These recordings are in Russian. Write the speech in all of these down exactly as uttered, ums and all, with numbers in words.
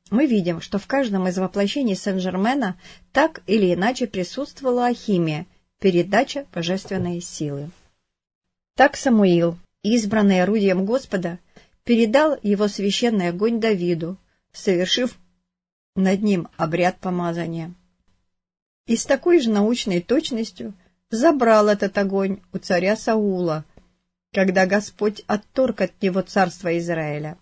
Мы видим, что в каждом из воплощений Сен-Жермена так или иначе присутствовала алхимия, передача божественной силы. Так Самуил, избранный орудием Господа, передал его священный огонь Давиду, совершив над ним обряд помазания. И с такой же научной точностью забрал этот огонь у царя Саула, когда Господь отторг от него царство Израиля.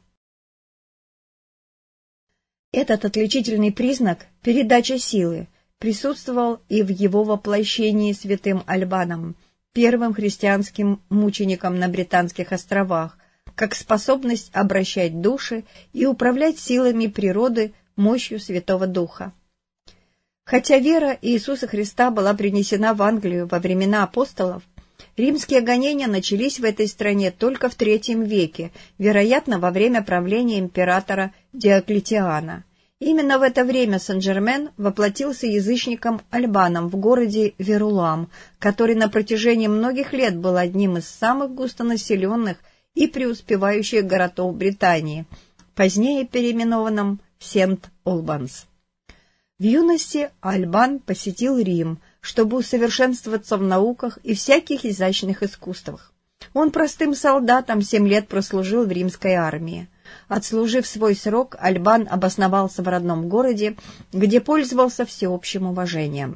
Этот отличительный признак, передача силы, присутствовал и в его воплощении святым Альбаном, первым христианским мучеником на Британских островах, как способность обращать души и управлять силами природы мощью Святого Духа. Хотя вера Иисуса Христа была принесена в Англию во времена апостолов, римские гонения начались в этой стране только в третьем веке, вероятно, во время правления императора Диоклетиана. Именно в это время Сен-Жермен воплотился язычником Альбаном в городе Верулам, который на протяжении многих лет был одним из самых густонаселенных и преуспевающих городов Британии, позднее переименованным Сент-Олбанс. В юности Альбан посетил Рим, чтобы усовершенствоваться в науках и всяких изящных искусствах. Он простым солдатом семь лет прослужил в римской армии. Отслужив свой срок, Альбан обосновался в родном городе, где пользовался всеобщим уважением.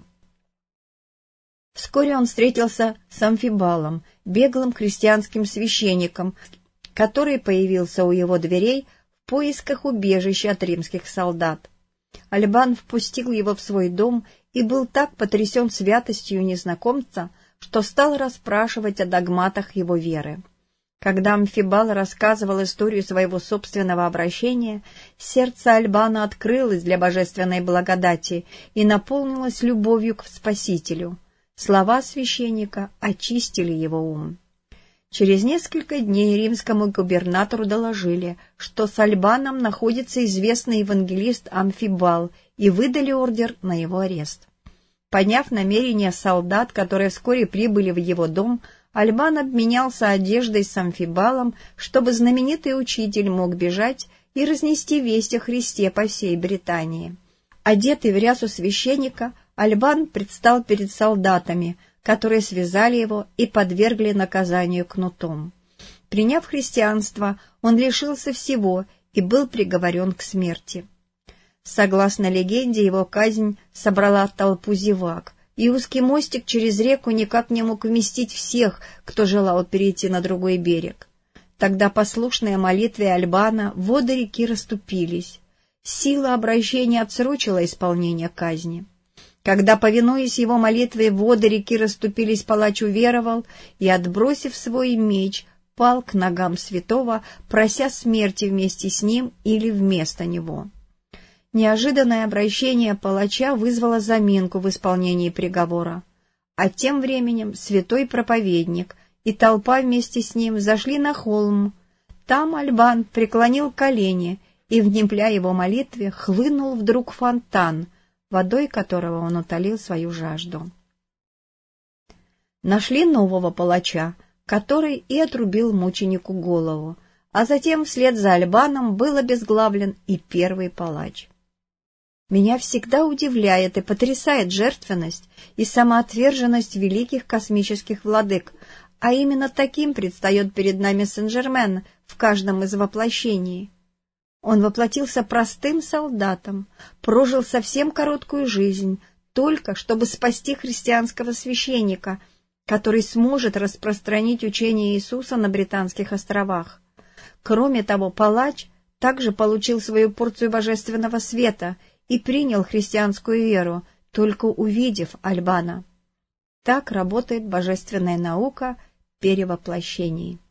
Вскоре он встретился с Амфибалом, беглым христианским священником, который появился у его дверей в поисках убежища от римских солдат. Альбан впустил его в свой дом и был так потрясен святостью незнакомца, что стал расспрашивать о догматах его веры. Когда Амфибал рассказывал историю своего собственного обращения, сердце Альбана открылось для божественной благодати и наполнилось любовью к Спасителю. Слова священника очистили его ум. Через несколько дней римскому губернатору доложили, что с Альбаном находится известный евангелист Амфибал, и выдали ордер на его арест. Поняв намерения солдат, которые вскоре прибыли в его дом, Альбан обменялся одеждой с Амфибалом, чтобы знаменитый учитель мог бежать и разнести весть о Христе по всей Британии. Одетый в рясу священника, Альбан предстал перед солдатами, которые связали его и подвергли наказанию кнутом. Приняв христианство, он лишился всего и был приговорен к смерти. Согласно легенде, его казнь собрала толпу зевак, и узкий мостик через реку никак не мог вместить всех, кто желал перейти на другой берег. Тогда, послушные молитве Альбана, воды реки расступились. Сила обращения отсрочила исполнение казни. Когда, повинуясь его молитве, воды реки расступились, палач уверовал и, отбросив свой меч, пал к ногам святого, прося смерти вместе с ним или вместо него. Неожиданное обращение палача вызвало заминку в исполнении приговора, а тем временем святой проповедник и толпа вместе с ним зашли на холм. Там Альбан преклонил колени, и, внемля его молитве, хлынул вдруг фонтан, водой которого он утолил свою жажду. Нашли нового палача, который и отрубил мученику голову, а затем вслед за Альбаном был обезглавлен и первый палач. Меня всегда удивляет и потрясает жертвенность и самоотверженность великих космических владык, а именно таким предстает перед нами Сен-Жермен в каждом из воплощений. Он воплотился простым солдатом, прожил совсем короткую жизнь, только чтобы спасти христианского священника, который сможет распространить учение Иисуса на Британских островах. Кроме того, палач также получил свою порцию божественного света и принял христианскую веру, только увидев Альбана. Так работает божественная наука перевоплощений.